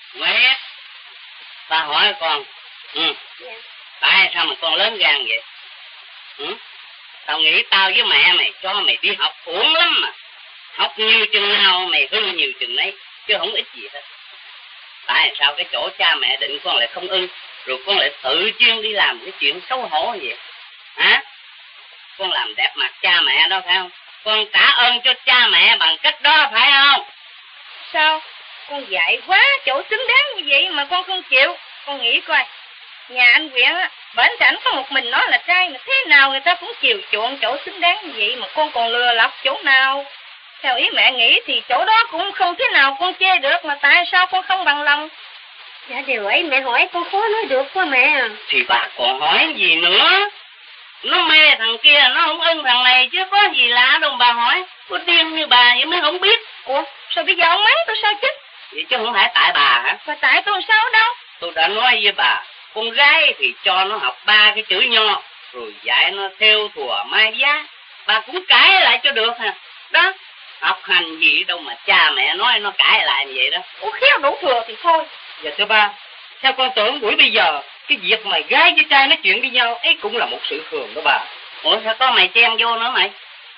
Nguyễn, ta hỏi con, Dạ. tại sao mà con lớn gan vậy? Tao nghĩ tao với mẹ mày cho mày đi học uổng lắm mà. Học nhiều chừng nào mày hư nhiều chừng đấy, chứ không ít gì hết. Tại sao cái chỗ cha mẹ định con lại không ưng, rồi con lại tự chuyên đi làm cái chuyện xấu hổ vậy? Hả? Con làm đẹp mặt cha mẹ đó phải không? Con trả ơn cho cha mẹ bằng cách đó phải không? Sao? Con dạy quá chỗ xứng đáng như vậy mà con không chịu. Con nghĩ coi, nhà anh Quyện á, bển ảnh có một mình nó là trai mà thế nào người ta cũng chiều chuộng chỗ xứng đáng như vậy mà con còn lừa lọc chỗ nào? Theo ý mẹ nghĩ thì chỗ đó cũng không thế nào con chê được, mà tại sao con không bằng lòng? Dạ điều ấy mẹ hỏi con khó nói được quá mẹ. Thì bà còn hỏi gì nữa? Nó mê thằng kia, nó không ưng thằng này chứ có gì lạ đâu bà hỏi. Có điên như bà vậy mới không biết. Ủa, sao bây giờ ông mắng tôi sao chứ? Vậy chứ không phải tại bà hả? Và tại tôi sao đâu? Tôi đã nói với bà, con gái thì cho nó học 3 cái chữ nho, rồi dạy nó theo thùa mai giá. Bà cũng cãi lại cho được hả? Đó, học hành gì đâu mà cha mẹ nói nó cãi lại như vậy đó. Ủa khéo đủ thừa thì thôi. Dạ thưa ba, theo con tưởng buổi bây giờ, cái việc mà gái với trai nói chuyện với nhau ấy cũng là một sự thường đó bà. Ủa sao có mày chen vô nữa mày?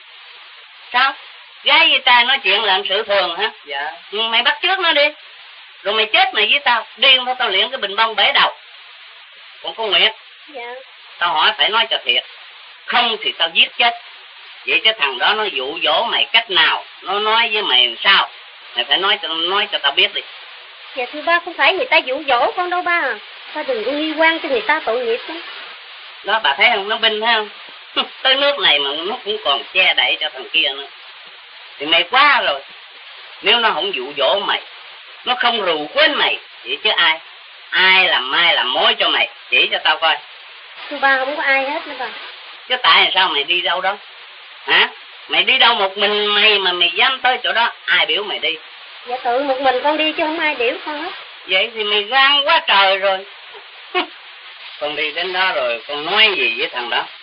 Sao? Gái với trai nói chuyện là sự thường hả? Dạ. Nhưng mày bắt chước nó đi. Rồi mày chết mày với tao, điên tao luyện cái bình bông bể đầu. Còn con Nguyệt, Dạ. tao hỏi phải nói cho thiệt, không thì tao giết chết. Vậy cái thằng đó nó dụ dỗ mày cách nào, nó nói với mày làm sao, mày phải nói cho tao biết đi. Dạ thưa ba, không phải người ta dụ dỗ con đâu ba. Ba đừng có nghi quan cho người ta tội nghiệp đó. Đó bà thấy không, nó binh thấy không? Tới nước này mà nó cũng còn che đậy cho thằng kia nữa. Thì mày quá rồi. Nếu nó không dụ dỗ mày, nó không rù quên mày, vậy chứ ai làm mai làm mối cho mày, chỉ cho tao coi. Thưa ba, không có ai hết nữa ba. Chứ tại sao mày đi đâu đó? Hả? Mày đi đâu một mình mày mà mày dám tới chỗ đó, ai biểu mày đi? Dạ tự một mình con đi chứ không ai biểu con hết. Vậy thì mày gan quá trời rồi. Con đi đến đó rồi con nói gì với thằng đó?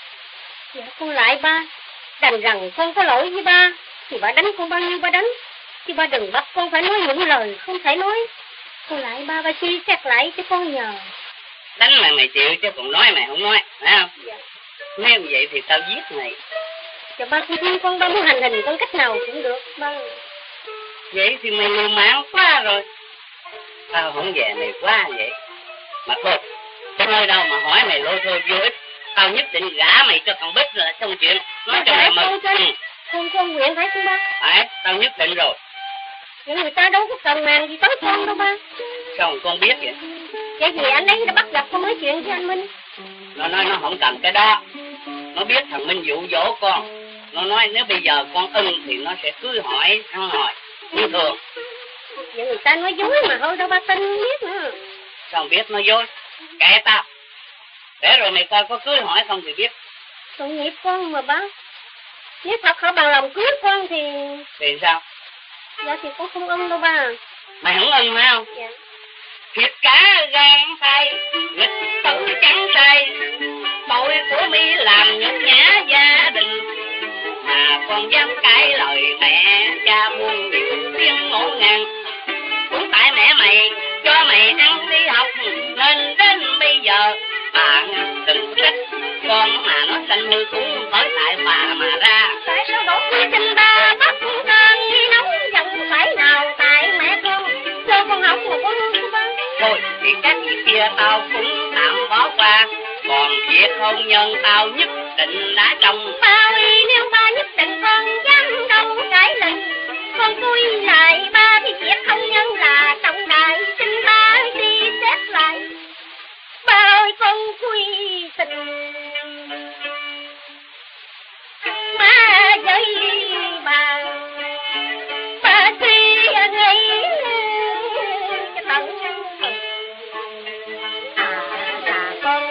Dạ con lại ba, đành rằng con có lỗi với ba, thì ba đánh con bao nhiêu ba đánh, chứ ba đừng bắt con phải nói những lời không thể nói. Con lại ba suy xét lại cho con nhờ. Đánh mày chịu chứ còn nói mày không nói, phải không? Dạ. Nếu vậy thì tao giết mày. Dạ ba con ba muốn hành hình con cách nào cũng được ba. Vậy thì mày lưu mãn quá rồi. Tao không về mày quá vậy. Mà thôi, nơi đâu mà hỏi mày lôi thôi vô ích. Tao nhất định gả mày cho thằng Bích là xong chuyện. Nói cho mày mừng. Con nguyện phải không ba? Phải, tao nhất định rồi. Nhưng người ta đâu có cần màng gì tới con đâu ba. Sao con biết vậy? Vậy vì anh ấy đã bắt gặp con nói chuyện với anh Minh. Nó nói nó không cần cái đó. Nó biết thằng Minh dụ dỗ con. Nó nói nếu bây giờ con ưng thì nó sẽ cưới hỏi ăn hỏi như thường. Vậy người ta nói dối mà thôi đâu ba tin biết nữa. Sao biết nó dối? Kệ tao. Để rồi mày coi có cưới hỏi không thì biết. Tội nghiệp con mà ba. Nếu thật họ bằng lòng cưới con thì... Thì sao? Dạ thì con không ưng đâu ba. Mày không ưng phải không? Dạ. Thiệt cả gan say, nghịch tử chẳng say. Tội của mi làm nhục nhã gia đình, mà con dám cãi lời mẹ cha buông điệu tiếng ngổn ngang. Cũng tại mẹ mày cho mày ăn đi học nên đến bây giờ bà đừng trách con mà nó sanh hư cũng bởi tại bà mà ra. Tại sao đổ quy tình ba bắt con đi nấu giận phải nào tại mẹ con cho con học mà con không ba. Thôi thì các việc kia tao cũng tạm bỏ qua, còn việc hôn nhân tao nhất định đã trồng. Bao y nếu ba nhất định con dám đâu cãi lời, con vui lại ba thì việc hôn nhân là trọng đại, xin ba đi xét lại. Ba ơi con quy tình ba với bà suy nghĩ cho tận là con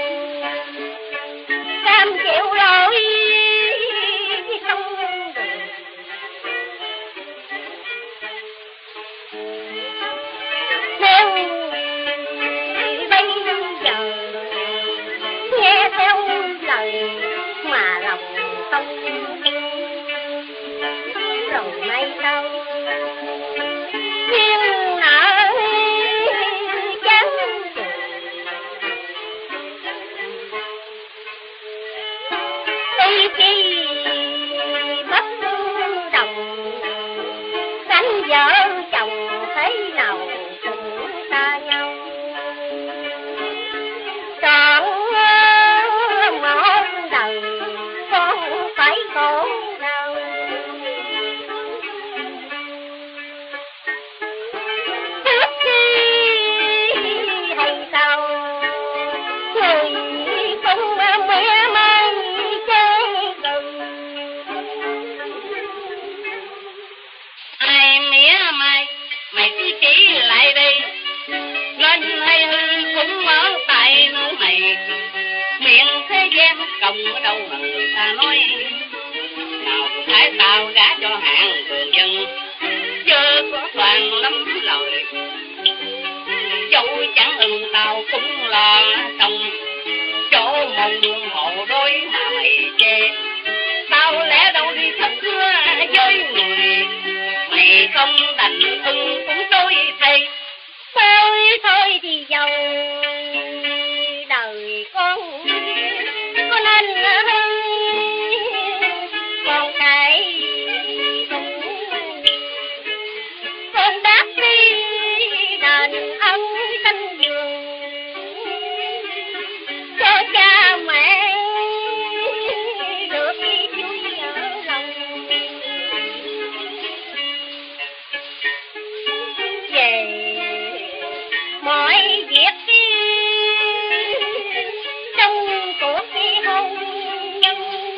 cam chịu lỗi không được. đâu mà người ta nói. Nào phải tao gả cho hạng thường dân, chớ có toàn lắm lời. Dẫu chẳng ưng tao cũng lo xong, chỗ một đường hộ đối mà mày chê. Tao lẽ đâu đi thất hứa với người, mày không đành ưng cũng tôi thay. Thôi thì giàu đời con nên con cái con đáp đi đền ân sanh giường cho cha mẹ được đi vui ở lòng. Về mọi việc trong cuộc hôn nhân,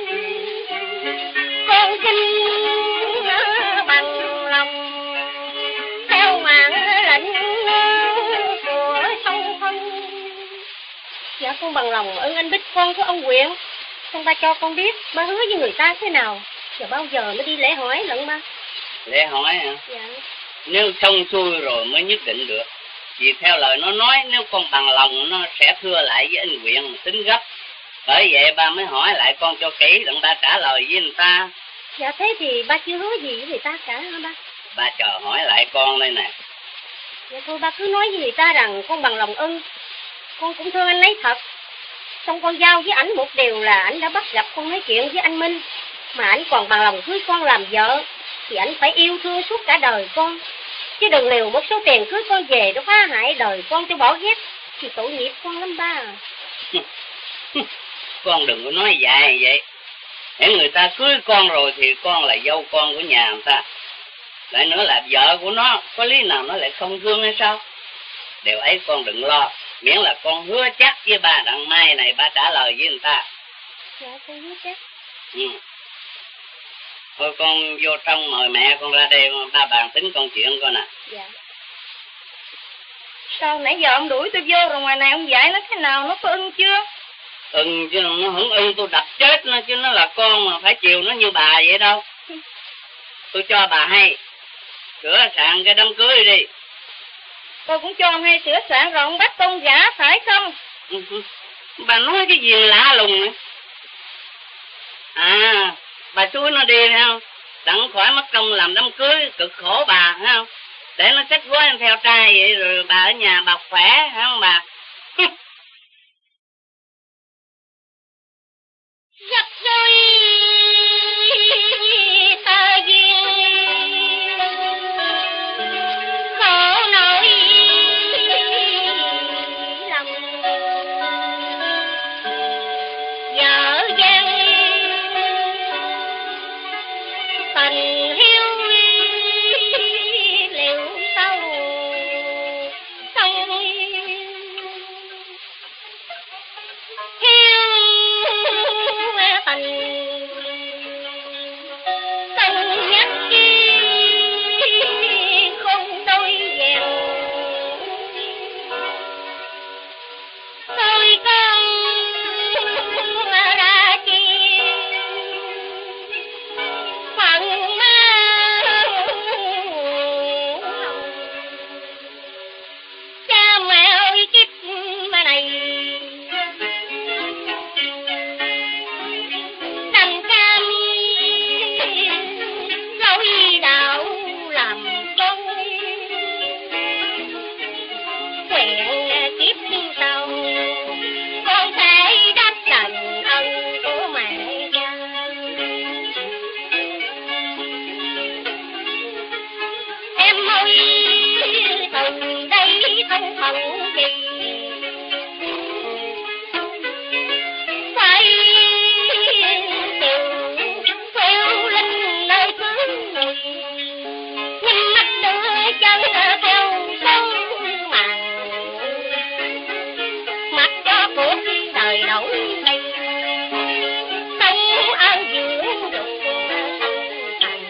con xin bằng lòng theo mạng lệnh của song thân. Dạ con bằng lòng ơn anh Bích con của ông huyện. Con ba cho con biết ba hứa với người ta thế nào và bao giờ mới đi lễ hỏi lận ba. Lễ hỏi hả? Dạ. Nếu xong xuôi rồi mới nhất định được. Vì theo lời nó nói, nếu con bằng lòng nó sẽ thưa lại với anh huyện mà tính gấp. Bởi vậy ba mới hỏi lại con cho kỹ đặng ba trả lời với người ta. Dạ thế thì ba chưa hứa gì với người ta cả hả ba? Ba chờ hỏi lại con đây nè. Dạ thôi ba cứ nói với người ta rằng con bằng lòng ưng. Con cũng thương anh ấy thật. Xong con giao với ảnh một điều là ảnh đã bắt gặp con nói chuyện với anh Minh, mà ảnh còn bằng lòng cưới con làm vợ, thì ảnh phải yêu thương suốt cả đời con. Chứ đừng liều một số tiền cưới con về nó phá hại đời con cho bỏ ghét, thì tội nghiệp con lắm ba. Con đừng có nói dài vậy. Hễ người ta cưới con rồi thì con là dâu con của nhà người ta. Lại nữa là vợ của nó, có lý nào nó lại không thương hay sao? Điều ấy con đừng lo, miễn là con hứa chắc với ba đặng mai này ba trả lời với người ta. Dạ con hứa chắc. Thôi con vô trong mời mẹ con ra đây ba bàn tính công chuyện con nè. Dạ. Sao nãy giờ ông đuổi tôi vô rồi ngoài này ông dạy nó thế nào, nó có ưng chưa? Ưng chứ nó không ưng tôi đập chết nó, chứ nó là con mà phải chiều nó như bà vậy đâu. Tôi cho bà hay sửa soạn cái đám cưới đi. Tôi cũng cho ông hay sửa soạn rồi ông bắt con gả phải không? Bà nói cái gì lạ lùng nữa. À, bà xúi nó đi thấy không? Đặng khỏi mất công làm đám cưới cực khổ bà thấy không? Để nó xách gói theo trai vậy rồi bà ở nhà bà khỏe thấy không bà? Giặc rồi ta duyên khổ nỗi lòng vợ gian tình hiếu liệu sâu sông hiếu tình sông nhắc chi không đôi dèo tôi con ra chi phận cha mẹ ơi kiếp này đành cam lối đạo làm con nguyện kiếp sau con sẽ đáp đền ân của mẹ cha. Em ơi từ đây không hận gì phải theo linh nơi cưới người, nhưng mắt đưa chân theo số màn mặc cho cuộc đời đổi thay sống an dưỡng được thành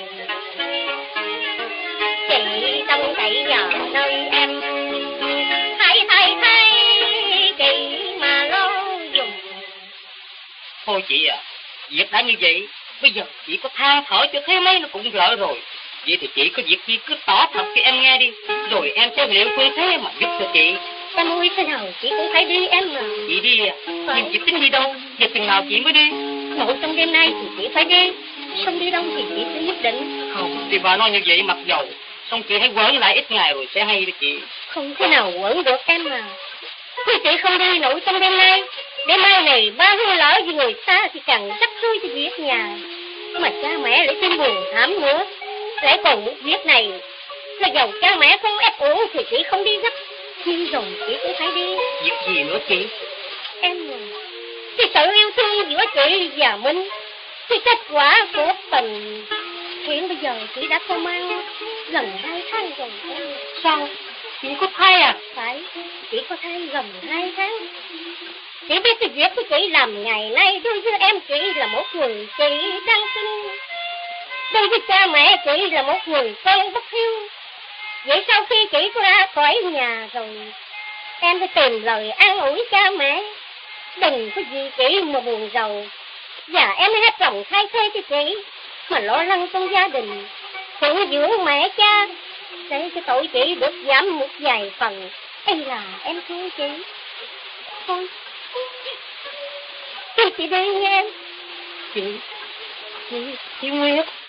chị trong chạy giờ nơi em hãy thay kỳ mà lo dùng. Thôi chị à, Việc đã như vậy, bây giờ chị có than thở cho thế mấy nó cũng lỡ rồi. Vậy thì chị có việc gì cứ tỏ thật cho em nghe đi, rồi em sẽ liệu phương thế mà giúp cho chị. Em ơi, thế nào chị cũng phải đi em mà. Chị đi à? Nhưng chị tính đi đâu? Giờ chừng nào chị mới đi? Nội trong đêm nay thì chị phải đi, không đi đâu thì chị sẽ nhất định. Không, thì bà nói như vậy mặc dầu, xong chị hãy quẩn lại ít ngày rồi sẽ hay đó chị. Không thể nào quẩn được em mà. Nếu chị không đi nội trong đêm nay, để mai này ba hương lỡ với người ta thì càng rắc rối cho việc nhà. Mà cha mẹ lại tin buồn thảm nữa. Lại còn một việc này là dầu cha mẹ không ép uổng thì chị không đi gấp, nhưng rồi chị cũng phải đi. Việc gì nữa chị? Em à, cái sự yêu thương giữa chị và Minh, cái kết quả của tình, hiện bây giờ chị đã có mang gần 2 tháng rồi em. Sao? Chị có thai à? Phải, chị có thai gần 2 tháng. Chị biết cái việc của chị làm ngày nay đối với em chị là một người chị đang tin. Đối với cha mẹ chị là một người con bất hiếu. Vậy sau khi chị ra khỏi nhà rồi, em phải tìm lời an ủi cha mẹ. Đừng có gì chị mà buồn rầu. Và em hết lòng thay thế cho chị, mà lo lắng trong gia đình, phụng dưỡng mẹ cha, để cái tội chị được giảm một vài phần. Ấy là em thương chị. Thôi, chị đi nha em. Chị Nguyệt.